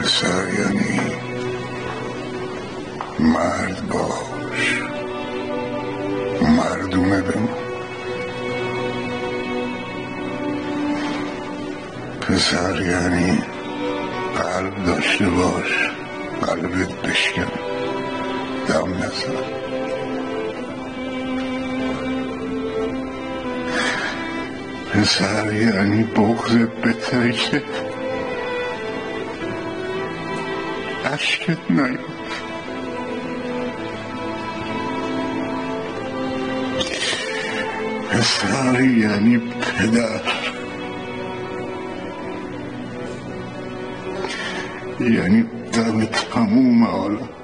پسر یعنی مرد باش، مردونه بمون. پسر یعنی قلب داشته باش، قلبت بشکن، دم نزن. پسر یعنی بغضت بترکه، اشکت نیاد. پسر یعنی پدر، یعنی دم تموم عالم.